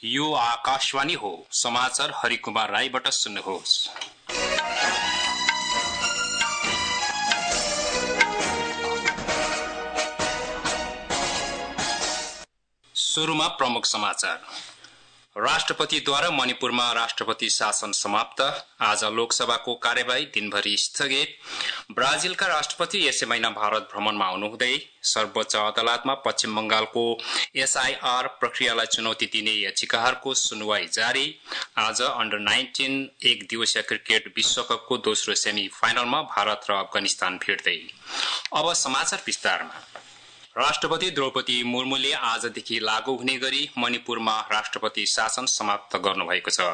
यो आकाशवाणी हो। समाचार हरिकुमार राईबाट सुन्नुहोस्। सुरुमा प्रमुख समाचार। राष्ट्रपतिद्वारा मणिपुरमा राष्ट्रपति शासन समाप्त। आज लोकसभाको कार्यवाही दिनभरि स्थगित। ब्राजिलका राष्ट्रपति यसै महिना भारत भ्रमणमा आउनुहुँदै। सर्वोच्च अदालतमा पश्चिम बंगालको एसआईआर प्रक्रियालाई चुनौती दिने याचिकाहरूको सुनवाई जारी। आज अन्डर 19 एक दिवसीय क्रिकेट विश्वकपको दोस्रो सेमी फाइनलमा भारत र अफगानिस्तान भिड्दै। अब समाचार विस्तारमा। राष्ट्रपति द्रौपदी मुर्मुले आजदेखि लागू हुने गरी मणिपुरमा राष्ट्रपति शासन समाप्त गर्नुभएको छ।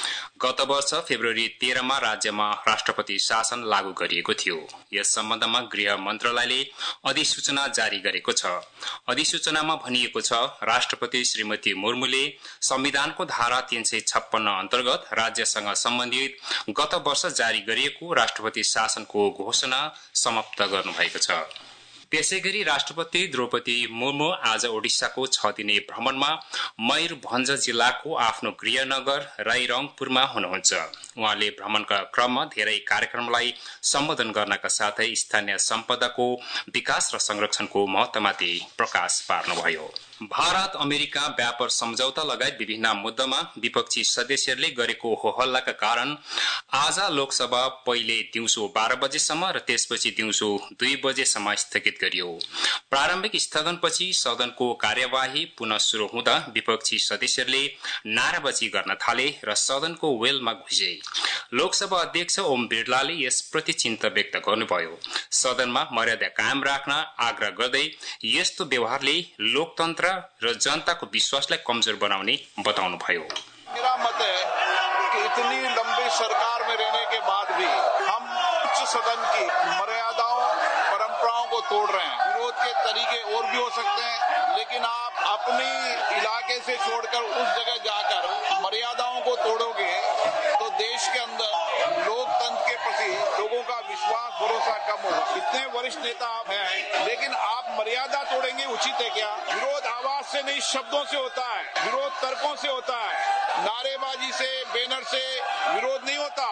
गत वर्ष फेब्रुअरी 13 मा राज्यमा राष्ट्रपति शासन लागू गरिएको थियो। यस सम्बन्धमा गृह मन्त्रालयले अधिसूचना जारी गरेको छ। अधिसूचनामा भनिएको छ, राष्ट्रपति श्रीमती मुर्मुले संविधानको धारा 356 अन्तर्गत राज्यसँग सम्बन्धित गत वर्ष जारी गरिएको राष्ट्रपति शासनको घोषणा समाप्त गर्नुभएको छ। त्यसैगरी राष्ट्रपति द्रौपदी मुर्मु आज ओडिसाको 6 दिने भ्रमणमा मयूरभञ्ज जिल्लाको आफ्नो गृहनगर राईरङपुरमा हुनुहुन्छ। उहाँले भ्रमणका क्रममा धेरै कार्यक्रमलाई सम्बोधन गर्नका साथै स्थानीय सम्पदाको विकास र संरक्षणको महत्त्वमाथि प्रकाश पार्नुभयो। भारत अमेरिका व्यापार सम्झौता लगायत विभिन्न मुद्दामा विपक्षी सदस्यहरूले गरेको होहल्लाका कारण आज लोकसभा पहिले दिउँसो 12 बजेसम्म र त्यसपछि दिउँसो 2 बजेसम्म स्थगित गरियो। प्रारम्भिक स्थगनपछि सदनको कार्यवाही पुनः शुरू हुँदा विपक्षी सदस्यहरूले नाराबाजी गर्न थाले र सदनको वेलमा घुसे। लोकसभा अध्यक्ष ओम बिरलाले यसप्रति चिन्ता व्यक्त गर्नुभयो। सदनमा मर्यादा कायम राख्न आग्रह गर्दै यस्तो व्यवहारले लोकतन्त्र र जनताको विश्वासलाई कमजोर बनाउने बताउनुभयो। मेरा मत है कि इतनी लंबी सरकार में रहने के बाद भी हम उच्च सदन की मर्यादाओं परंपराओं को तोड़ रहे हैं। विरोध के तरीके और भी हो सकते हैं, लेकिन आप अपनी इलाके से छोड़कर उस जगह जाकर मर्यादाओं को तोड़ोगे तो देश के अंदर लोकतंत्र के प्रति लोगों का विश्वास भरोसा कम होगा। इतने वरिष्ठ नेता आप हैं, लेकिन आप मर्यादा तोड़ेंगे उचित है क्या? विरोध आवाज से नहीं शब्दों से होता है, विरोध तर्कों से होता है, नारेबाजी से बैनर से विरोध नहीं होता।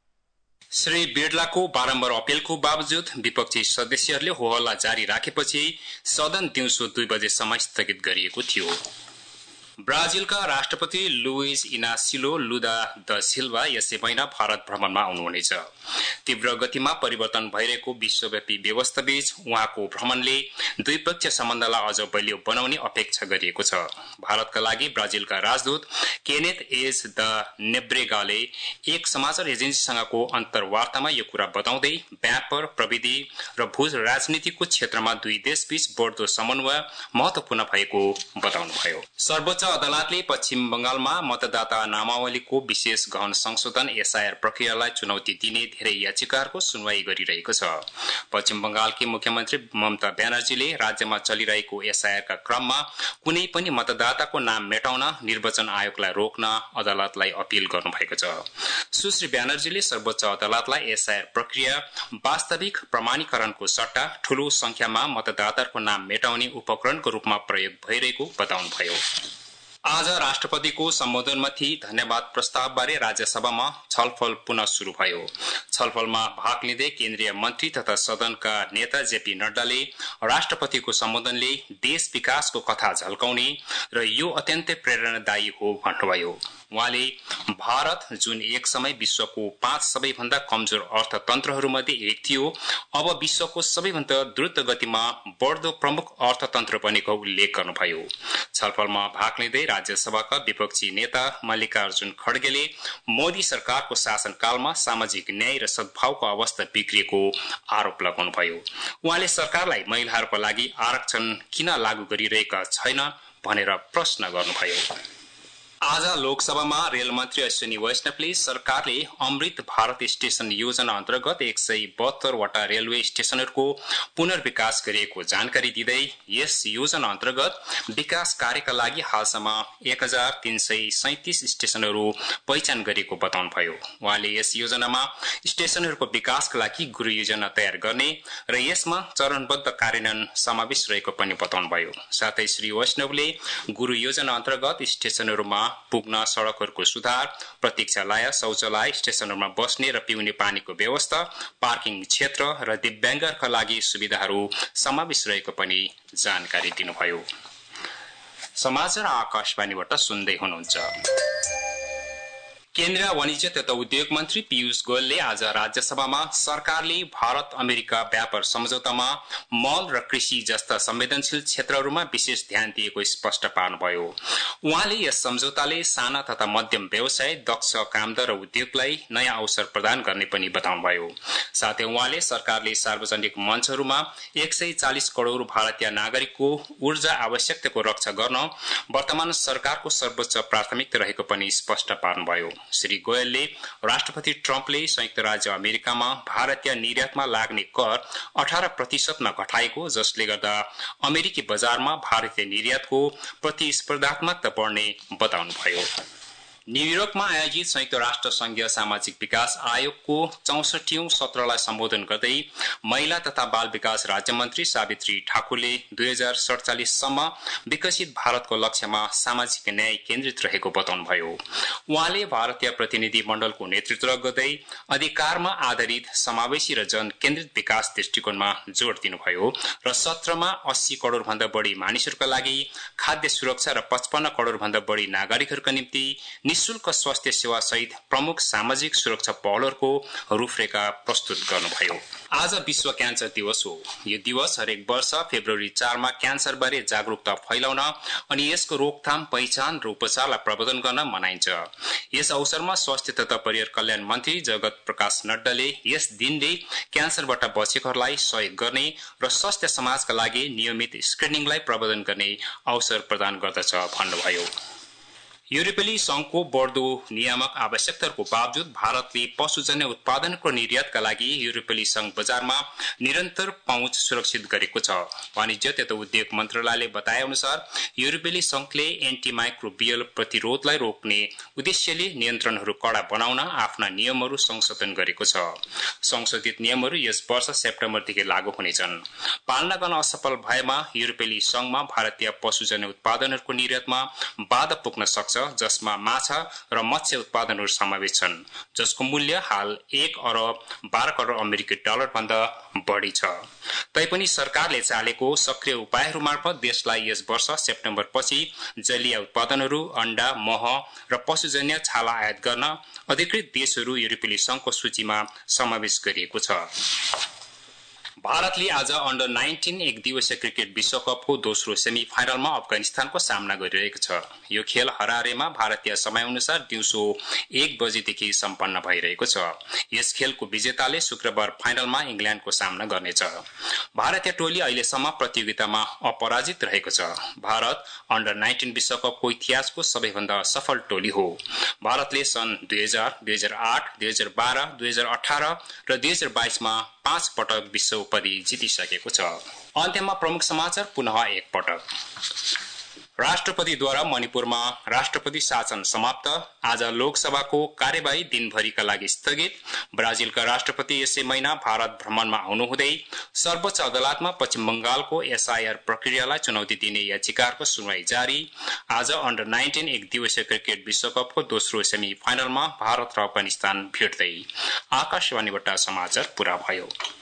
श्री बिरलाको बारम्बार अपिलको बावजुद विपक्षी सदस्यहरूले होहल्ला जारी राखेपछि सदन दिउँसो 2 बजेसम्म स्थगित गरिएको थियो। ब्राजिलका राष्ट्रपति लुइज इनासियो लुला द सिल्वा यसै महिना भारत भ्रमणमा आउनुहुनेछ। तीव्र गतिमा परिवर्तन भइरहेको विश्वव्यापी व्यवस्थाबीच उहाँको भ्रमणले द्विपक्षीय सम्बन्धलाई अझ बलियो बनाउने अपेक्षा गरिएको छ। भारतका लागि ब्राजिलका राजदूत केनेथ एज द नेब्रेगाले एक समाचार एजेन्सीसँगको अन्तर्वार्तामा यो कुरा बताउँदै व्यापार, प्रविधि र भू राजनीतिको क्षेत्रमा दुई देशबीच बढ्दो समन्वय महत्वपूर्ण भएको बताउनुभयो। सर्वोच्च अदालतले पश्चिम बंगालमा मतदाता नामावलीको विशेष गहन संशोधन एसआईआर प्रक्रियालाई चुनौती दिने धेरै याचिकाहरूको सुनवाई गरिरहेको छ। पश्चिम बंगालकी मुख्यमन्त्री ममता ब्यानर्जीले राज्यमा चलिरहेको एसआईआरका क्रममा कुनै पनि मतदाताको नाम मेटाउन निर्वाचन आयोगलाई रोक्न अदालतलाई अपील गर्नुभएको छ। सुश्री ब्यानर्जीले सर्वोच्च अदालतलाई एसआईआर प्रक्रिया वास्तविक प्रमाणीकरणको सट्टा ठूलो संख्यामा मतदाताको नाम मेटाउने उपकरणको रूपमा प्रयोग भइरहेको बताउनुभयो। आज राष्ट्रपतिको सम्बोधनमाथि धन्यवाद प्रस्तावबारे राज्यसभामा छलफल पुनः शुरू भयो। छलफलमा भाग लिँदै केन्द्रीय मन्त्री तथा सदनका नेता जेपी नड्डाले राष्ट्रपतिको सम्बोधनले देश विकासको कथा झल्काउने र यो अत्यन्तै प्रेरणादायी हो भन्नुभयो। उहाँले भारत जुन एक समय विश्वको 5 सबैभन्दा कमजोर अर्थतन्त्रहरूमध्ये एक थियो, अब विश्वको सबैभन्दा द्रुत गतिमा बढ्दो प्रमुख अर्थतन्त्र बनेको उल्लेख गर्नुभयो। छलफलमा भाग लिँदै राज्यसभाका विपक्षी नेता मल्लिकार्जुन खड्गेले मोदी सरकारको शासनकालमा सामाजिक न्याय र सद्भावको अवस्था बिग्रिएको आरोप लगाउनुभयो। उहाँले सरकारलाई महिलाहरूको लागि आरक्षण किन लागू गरिरहेका छैन भनेर प्रश्न गर्नुभयो। आज लोकसभामा रेल मन्त्री अश्विनी वैष्णवले सरकारले अमृत भारत स्टेशन योजना अन्तर्गत 172 वटा रेलवे स्टेशनहरूको पुनर्विकास गरिएको जानकारी दिँदै यस योजना अन्तर्गत विकास कार्यका लागि हालसम्म 1337 स्टेशनहरू पहिचान गरेको बताउनुभयो। उहाँले यस योजनामा स्टेशनहरूको विकासका लागि गुरु योजना तयार गर्ने र यसमा चरणबद्ध कार्यान्वयन समावेश रहेको पनि बताउनुभयो। साथै श्री वैष्णवले गुरु योजना अन्तर्गत स्टेशनहरूमा पुग्न सड़कहरूको सुधार, प्रतीक्षालय, शौचालय, स्टेशनहरूमा बस्ने र पिउने पानीको व्यवस्था, पार्किङ क्षेत्र र दिव्याङ्गहरूका लागि सुविधाहरू समावेश रहेको पनि जानकारी दिनुभयो। समाचार आकाशवाणीबाट सुन्दै हुनुहुन्छ। केन्द्रीय वाणिज्य तथा उद्योग मन्त्री पीयूष गोयलले आज राज्यसभामा सरकारले भारत अमेरिका व्यापार सम्झौतामा मल र कृषि जस्ता संवेदनशील क्षेत्रहरूमा विशेष ध्यान दिएको स्पष्ट पार्नुभयो। उहाँले यस सम्झौताले साना तथा मध्यम व्यवसाय, दक्ष कामदार र उद्योगलाई नयाँ अवसर प्रदान गर्ने पनि बताउनुभयो। साथै उहाँले सरकारले सार्वजनिक मञ्चहरूमा 140 करोड़ भारतीय नागरिकको ऊर्जा आवश्यकताको रक्षा गर्न वर्तमान सरकारको सर्वोच्च प्राथमिकता रहेको पनि स्पष्ट पार्नुभयो। श्री गोयलले राष्ट्रपति ट्रम्पले संयुक्त राज्य अमेरिकामा भारतीय निर्यातमा लाग्ने कर 18% मा घटाएको, जसले गर्दा अमेरिकी बजारमा भारतीय निर्यातको प्रतिस्पर्धात्मकता बढ्ने बताउनुभयो। न्यूयोर्कमा आयोजित संयुक्त राष्ट्र संघीय सामाजिक विकास आयोगको 64औं सत्रलाई सम्बोधन गर्दै महिला तथा बाल विकास राज्य मन्त्री सावित्री ठाकुरले 2047 सम्म विकसित भारतको लक्ष्यमा सामाजिक न्याय केन्द्रित रहेको बताउनुभयो। उहाँले भारतीय प्रतिनिधि मण्डलको नेतृत्व गर्दै अधिकारमा आधारित समावेशी र जन केन्द्रित विकास दृष्टिकोणमा जोड़ दिनुभयो र सत्रमा 80 करोड़ भन्दा बढ़ी मानिसहरूका लागि खाद्य सुरक्षा र 55 करोड़ भन्दा बढ़ी नागरिकहरूका निम्ति निशुल्क स्वास्थ्य सेवा सहित प्रमुख सामाजिक सुरक्षा पहलहरूको रूपरेखा प्रस्तुत गर्नुभयो। आज विश्व क्यान्सर दिवस हो। यो दिवस हरेक वर्ष फेब्रुअरी 4 मा क्यान्सर बारे जागरूकता फैलाउन अनि यसको रोकथाम, पहिचान र उपचारलाई प्रबन्धन गर्न मनाइन्छ। यस अवसरमा स्वास्थ्य तथा परिवार कल्याण मन्त्री जगत प्रकाश नड्डाले यस दिनले क्यान्सरबाट बचेकोहरूलाई सहयोग गर्ने र स्वास्थ्य समाजका लागि नियमित स्क्रिनिङलाई प्रबन्धन गर्ने अवसर प्रदान गर्दछ भन्नुभयो। यूरोपेली संघको बढ्दो नियामक आवश्यकताहरूको बावजुद भारतले पशुजन्य उत्पादनको निर्यातका लागि यूरोपेली संघ बजारमा निरन्तर पहुँच सुरक्षित गरेको छ। वाणिज्य तथा उद्योग मन्त्रालयले बताए अनुसार यूरोपेली संघले एन्टिमाइक्रोबियल प्रतिरोधलाई रोक्ने उद्देश्यले नियन्त्रणहरू कड़ा बनाउन आफ्ना नियमहरू संशोधन गरेको छ। संशोधित नियमहरू यस वर्ष सेप्टेम्बरदेखि लागू हुनेछन्। पालना गर्न असफल भएमा यूरोपेली संघमा भारतीय पशुजन्य उत्पादनहरूको निर्यातमा बाधा पुग्न सक्छ, जसमा माछा र मत्स्य उत्पादनहरू समावेश छन्, जसको मूल्य हाल 1 अरब 12 करोड़ अमेरिकी डलर भन्दा बढी छ। तैपनि सरकारले चालेको सक्रिय उपायहरू मार्फत देशलाई यस वर्ष सेप्टेम्बर पछि जलीय उत्पादनहरू, अन्डा, मह र पशुजन्य छाला आयात गर्न अधिकृत देशहरू यूरोपेली संघको सूचीमा समावेश गरिएको छ। भारतले आज अन्डर 19 एक दिवसीय क्रिकेट विश्वकपको दोस्रो सेमी फाइनलमा अफगानिस्तानको सामना गरिरहेको छ। यो खेल हरारेमा भारतीय समय अनुसार दिउँसो 1 बजेदेखि सम्पन्न भइरहेको छ। यस खेलको विजेताले शुक्रबार फाइनलमा इंग्ल्याण्डको सामना गर्नेछ। भारतीय टोली अहिलेसम्म प्रतियोगितामा अपराजित रहेको छ। भारत अन्डर 19 विश्वकपको इतिहासको सबैभन्दा सफल टोली हो। भारतले सन् 2000, 2008, 2012, 2018 र 2022 मा 5 पटक विश्व उपाधि जितिसकेको छ। अन्त्यमा प्रमुख समाचार पुनः एक पटक। राष्ट्रपतिद्वारा मणिपुरमा राष्ट्रपति शासन समाप्त। आज लोकसभाको कार्यवाही दिनभरिका लागि स्थगित। ब्राजिलका राष्ट्रपति यसै महिना भारत भ्रमणमा आउनुहुँदै सर्वोच्च अदालतमा पश्चिम बंगालको एसआईआर प्रक्रियालाई चुनौती दिने याचिकाहरूको सुनवाई जारी। आज अन्डर 19 एक दिवसीय क्रिकेट विश्वकपको दोस्रो सेमी फाइनलमा भारत र अफगानिस्तान भिड्दै। आकाशवाणीबाट समाचार पूरा भयो।